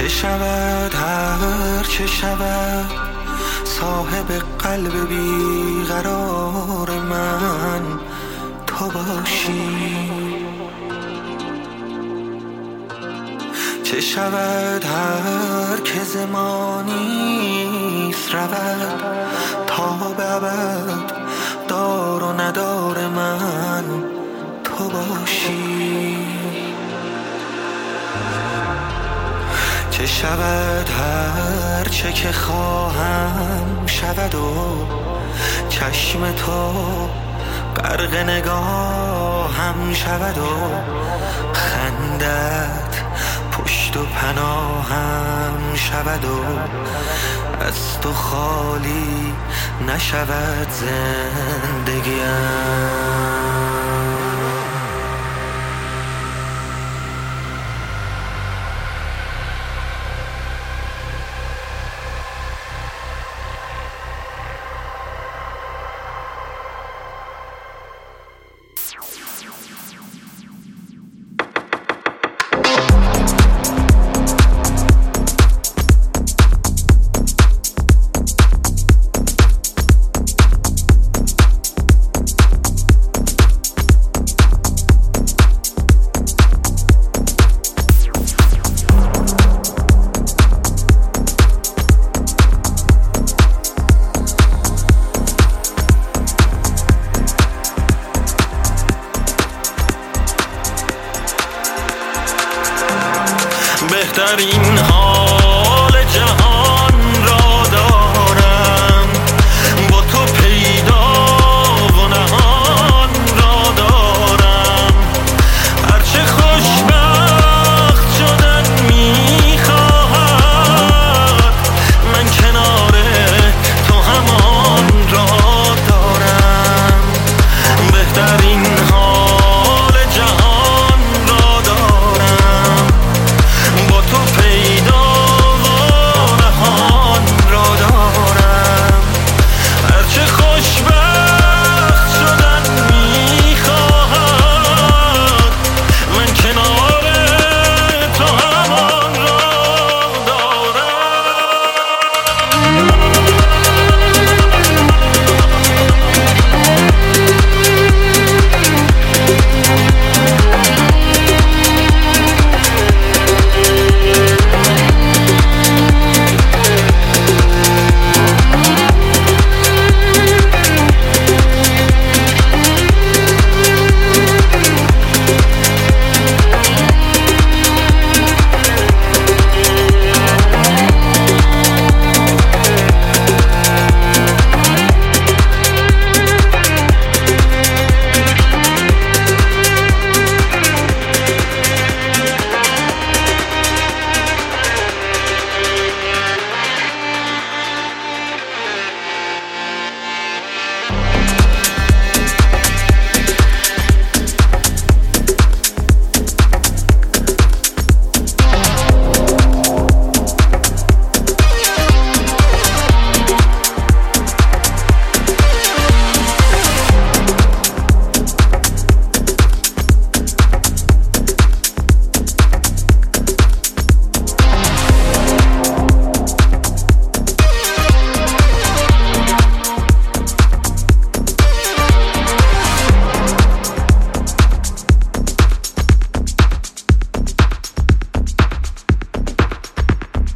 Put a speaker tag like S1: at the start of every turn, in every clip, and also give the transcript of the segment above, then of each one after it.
S1: چه شود هر چه شود، صاحب قلب بیقرار من تو باشی. چه شود هر که زمانیست رود، تا به ابد دار و ندار من تو باشی. چه شود هر چه که خواهم شود و چشم تو غرق نگاهم شود و خندت پشت و پناهم شود و از تو خالی نشود زندگیم. بهترین حال جهان را دارم، با تو پیدا و نهان را دارم. هرچه خوشبخت شدن میخواهد، من کنار تو همان را دارم. بهترین حال جهان را دارم، با تو پیدا و نهان را دارم. هرچه خوشبخت شدن میخواهد، من کنار تو همان را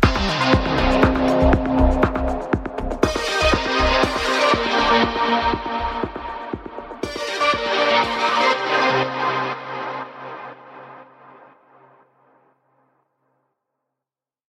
S2: Thank you.